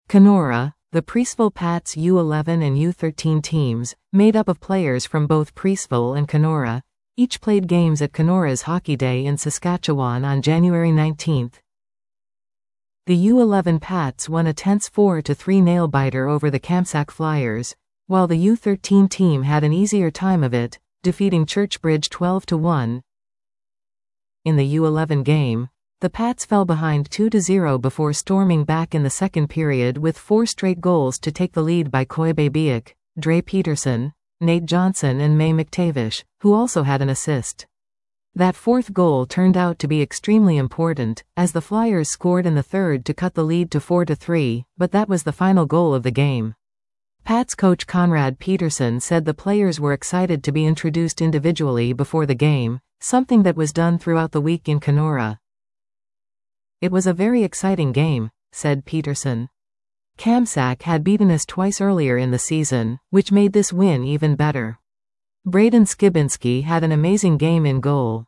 Kenora, the Preeceville Pats U11 and U13 teams, made up of players from both Preeceville and Kenora, each played games at Kenora's Hockey Day in Saskatchewan on January 19. The U11 Pats won a tense 4-3 nail-biter over the Kamsack Flyers, while the U13 team had an easier time of it, defeating Churchbridge 12-1. In the U11 game, the Pats fell behind 2-0 before storming back in the second period with 4 straight goals to take the lead by Koibe Biak, Dre Peterson, Nate Johnson and May McTavish, who also had an assist. That fourth goal turned out to be extremely important, as the Flyers scored in the third to cut the lead to 4-3, but that was the final goal of the game. Pats coach Conrad Peterson said the players were excited to be introduced individually before the game, something that was done throughout the week in Kenora. "It was a very exciting game," said Peterson. "Kamsack had beaten us twice earlier in the season, which made this win even better. Braden Skibinski had an amazing game in goal."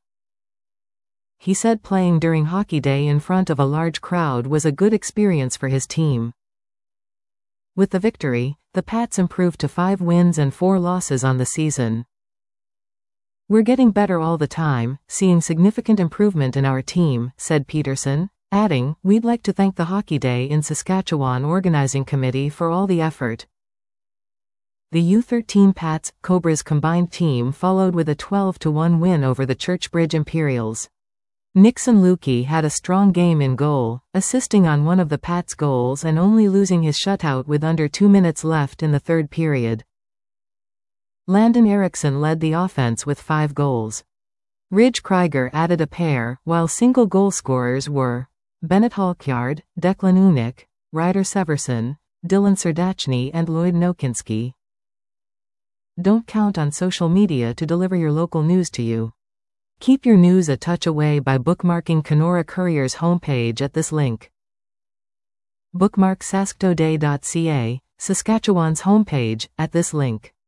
He said playing during Hockey Day in front of a large crowd was a good experience for his team. With the victory, the Pats improved to 5 wins and 4 losses on the season. "We're getting better all the time, seeing significant improvement in our team," said Peterson, adding, "We'd like to thank the Hockey Day in Saskatchewan organizing committee for all the effort." The U13 Pats Cobras combined team followed with a 12-1 win over the Churchbridge Imperials. Nixon Lukey had a strong game in goal, assisting on one of the Pats' goals and only losing his shutout with under 2 minutes left in the third period. Landon Erickson led the offense with 5 goals. Ridge Krieger added a pair, while single goal scorers were Bennett Halkyard, Declan Unik, Ryder Severson, Dylan Serdachny and Lloyd Nokinski. Don't count on social media to deliver your local news to you. Keep your news a touch away by bookmarking Kenora Courier's homepage at this link. Bookmark sasktoday.ca, Saskatchewan's homepage, at this link.